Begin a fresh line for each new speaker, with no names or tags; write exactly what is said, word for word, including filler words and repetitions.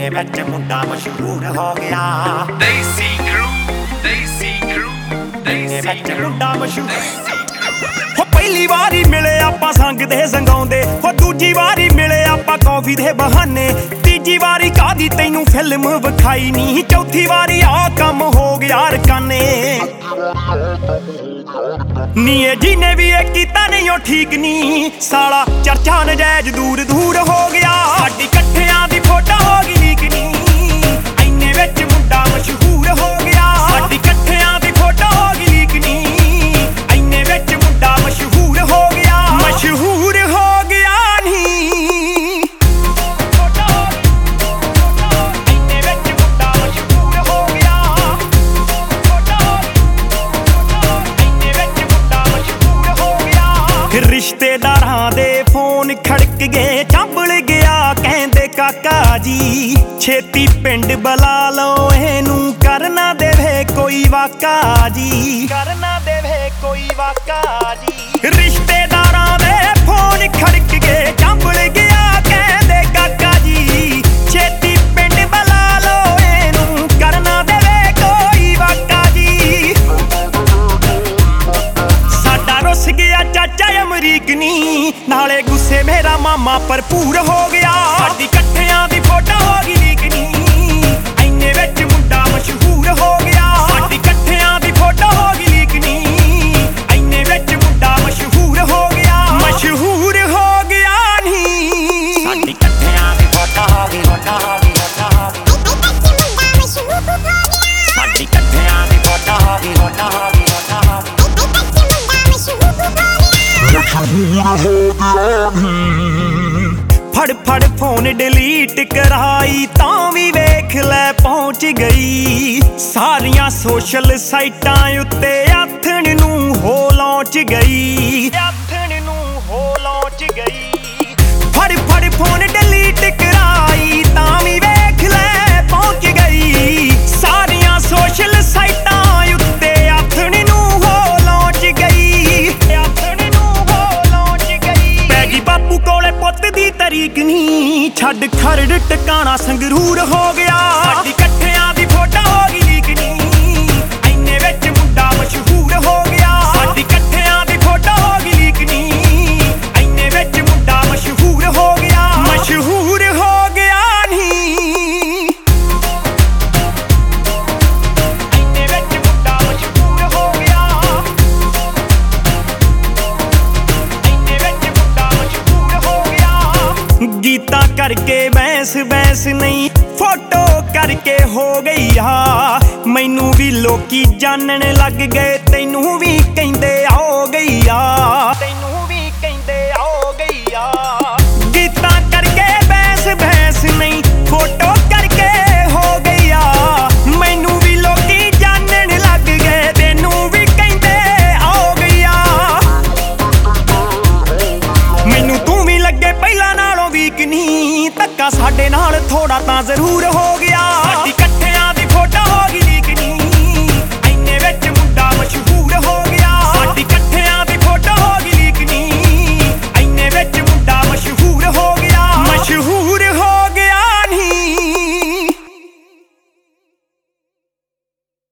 ਇੰਨੇ ਵਿੱਚ ਮੁੰਡਾ ਮਸ਼ਹੂਰ ਹੋ ਗਿਆ।
ਦੇਸੀ ਕਰੂ ਦੇਸੀ ਕਰੂ
ਇੰਨੇ ਵਿੱਚ ਮੁੰਡਾ ਮਸ਼ਹੂਰ
ਹੋ ਪਹਿਲੀ ਵਾਰੀ ਮਿਲੇ ਆਪਾਂ ਸੰਗ ਦੇ ਸੰਗਾਉਂਦੇ, ਹੋ ਦੂਜੀ ਵਾਰੀ ਮਿਲੇ ਆਪਾਂ ਕੌਫੀ ਦੇ ਬਹਾਨੇ, ਤੀਜੀ ਵਾਰੀ ਕਾਦੀ ਤੈਨੂੰ ਫਿਲਮ ਵਿਖਾਈ ਨਹੀਂ, ਚੌਥੀ ਵਾਰੀ ਆ ਕੰਮ ਹੋ ਗਿਆ ਰਕਾਨੇ। ਨੀ ਇਹ ਜਿਹਨੇ ਵੀ ਇਹ ਕੀਤਾ ਨਹੀਂ ਉਹ ਠੀਕ ਨਹੀਂ, ਸਾਲਾ ਚਰਚਾ ਨਜਾਇਜ਼ ਦੂਰ ਦੂਰ ਹੋ ਗਿਆ। ਸਾਡੀ ਇਕੱਠਿਆਂ ਦੀ ਫੋਟੋ ਹੋ ਗਈ ਲੀਕ ਨੀ, ਇੰਨੇ ਵਿੱਚ ਮੁੰਡਾ ਮਸ਼ਹੂਰ ਹੋ ਗਿਆ। ਸਾਡੀ ਇਕੱਠਿਆਂ ਦੀ ਫੋਟੋ ਹੋ ਗਈ ਲੀਕ ਨੀ, ਇੰਨੇ ਵਿੱਚ ਮੁੰਡਾ ਮਸ਼ਹੂਰ ਹੋ ਗਿਆ। ਮਸ਼ਹੂਰ ਹੋ ਗਿਆ ਨੀ, ਇੰਨੇ ਵਿੱਚ ਮੁੰਡਾ ਮਸ਼ਹੂਰ ਹੋ ਗਿਆ। ਇੰਨੇ ਵਿੱਚ ਮੁੰਡਾ ਮਸ਼ਹੂਰ ਹੋ ਗਿਆ। ਰਿਸ਼ਤੇਦਾਰਾਂ ਦੇ ਫੋਨ ਖੜਕ ਗਏ, ਚੰਬਲ ਗਿਆ ਕਹਿੰਦੇ ਕਾਕਾ ਜੀ ਛੇਤੀ ਪਿੰਡ ਬੁਲਾ ਲਓ ਇਹਨੂੰ, ਕਰਨਾ ਦੇਵੇ ਕੋਈ ਵਾਕਾ ਜੀ, ਕਰਨਾ ਦੇਵੇ ਕੋਈ ਵਾਕਾ ਜੀ। ਰਿਸ਼ਤੇਦਾਰਾਂ ਦੇ ਫੋਨ ਖੜਕ ਗਏ, ਚੰਬਲ ਗਿਆ ਕਹਿੰਦੇ ਕਾਕਾ ਜੀ ਛੇਤੀ ਪਿੰਡ ਬੁਲਾ ਲਓ ਇਹਨੂੰ, ਕਰਨਾ ਦੇਵੇ ਕੋਈ ਵਾਕਾ ਜੀ। ਸਾਡਾ ਰੁੱਸ ਗਿਆ ਚਾਚਾ ਅਮਰੀਕ ਨੀ, ਨਾਲੇ ਗੁੱਸੇ ਮੇਰਾ ਮਾਮਾ ਭਰਪੂਰ ਹੋ ਗਿਆ। ਸਾਡੀ ਇਕੱਠਿਆਂ ਦੀ ਫੋਟੋ ਹੋ ਗਈ ਲੀਕ ਨੀ, ਇੰਨੇ ਵਿੱਚ ਮੁੰਡਾ ਮਸ਼ਹੂਰ ਹੋ ਗਿਆ। ਸਾਡੀ ਇਕੱਠਿਆਂ ਦੀ ਫੋਟੋ ਹੋ ਗਈ ਲੀਕ ਨੀ, ਇੰਨੇ ਵਿੱਚ ਮੁੰਡਾ ਮਸ਼ਹੂਰ ਹੋ ਗਿਆ। ਮਸ਼ਹੂਰ ਹੋ ਗਿਆ ਨੀ,
ਸਾਡੀ ਇਕੱਠਿਆਂ ਦੀ ਫੋਟੋ ਹੋ ਗਈ ਫੋਟੋ ਹੋ ਗਈ ਫੋਟੋ ਹੋ ਗਈ। ਸਾਡੀ ਇਕੱਠਿਆਂ ਦੀ ਫੋਟੋ ਹੋ ਗਈ ਫੋਟੋ ਹੋ ਗਈ ਫੋਟੋ ਹੋ ਗਈ।
ਫੜ ਫੜ ਫੋਨ ਡਿਲੀਟ ਕਰਾਈ ਤਾਂ ਵੀ ਵੇਖ ਲੈ ਪਹੁੰਚ ਗਈ, ਸਾਰੀਆਂ ਸੋਸ਼ਲ ਸਾਈਟਾਂ ਉੱਤੇ ਆਥਣ ਨੂੰ ਹੋ ਲੌਂਚ ਗਈ, ਆਥਣ ਨੂੰ ਹੋ ਲੌਂਚ ਗਈ। ਫੜ ਫੜ ਫੋਨ ਡਿਲੀਟ ਕਰਾਈ ਤਾਂ ਵੀ ਵੇਖ ਲੈ ਪਹੁੰਚ ਗਈ, ਸਾਰੀਆਂ ਸੋਸ਼ਲ ਸਾਈਟਾਂ ਉੱਤੇ ਆਥਣ ਨੂੰ ਹੋ ਲੌਂਚ ਗਈ, ਆਥਣ ਨੂੰ ਹੋ ਲੌਂਚ ਗਈ। ਪੈ ਗਈ ਬਾਪੂ ਕੋਲੇ ਪੁੱਤ ਦੀ ਤਰੀਕ ਨੀ, ਛੱਡ ਖਰੜ ਟਿਕਾਣਾ ਸੰਗਰੂਰ ਹੋ ਗਿਆ। ਸਾਡੀ ਇਕੱਠਿਆਂ ਦੀ ਫੋਟੋ ਹੋ ਗਈ ਲੀਕ ਨੀ, ਇੰਨੇ ਵਿੱਚ ਮੁੰਡਾ ਮਸ਼ਹੂਰ ਹੋ ਗਿਆ। ਸਾਡੀ ਇਕੱਠਿਆਂ ਦੀ ਫੋਟੋ ਹੋ ਗਈ ਲੀਕ ਨੀ, ਇੰਨੇ ਵਿੱਚ ਮੁੰਡਾ ਮਸ਼ਹੂਰ ਹੋ ਗਿਆ। ਮਸ਼ਹੂਰ ਹੋ ਗਿਆ ਨੀ, ਇੰਨੇ ਵਿੱਚ ਮੁੰਡਾ ਮਸ਼ਹੂਰ ਹੋ ਗਿਆ। ਇੰਨੇ ਵਿੱਚ ਮੁੰਡਾ ਮਸ਼ਹੂਰ ਹੋ ਗਿਆ। ਗੀਤਾਂ ਕਰਕੇ ਬੈਸ ਬੈਸ ਨਹੀਂ, ਫੋਟੋ ਕਰਕੇ ਹੋ ਗਈ ਆ, ਮੈਨੂੰ ਵੀ ਲੋਕੀ ਜਾਣਨ ਲੱਗ ਗਏ, ਤੈਨੂੰ ਵੀ ਕਹਿੰਦੇ ਆਓ ਗਈ ਆ, ਤੈਨੂੰ ਵੀ ਕਹਿੰਦੇ ਆਓ ਗਈ ਆ। ਗੀਤਾਂ ਕਰਕੇ ਬੈਸ ਬੈਸ ਨਹੀਂ, ਫੋਟੋ ਕਰਕੇ ਹੋ ਗਈ ਆ, ਮੈਨੂੰ ਵੀ ਲੋਕੀ ਜਾਣਨ ਲੱਗ ਗਏ, ਤੈਨੂੰ ਵੀ ਕਹਿੰਦੇ ਆਓ ਗਈ ਆ। ਮੈਨੂੰ ਤੂੰ ਵੀ ਲੱਗੇ ਪਹਿਲਾਂ ਨਾਲੋਂ ਵੀਕ ਨਹੀਂ, ਧੱਕਾ ਸਾਡੇ ਨਾਲ ਥੋੜਾ ਤਾਂ ਜ਼ਰੂਰ ਹੋ ਗਿਆ।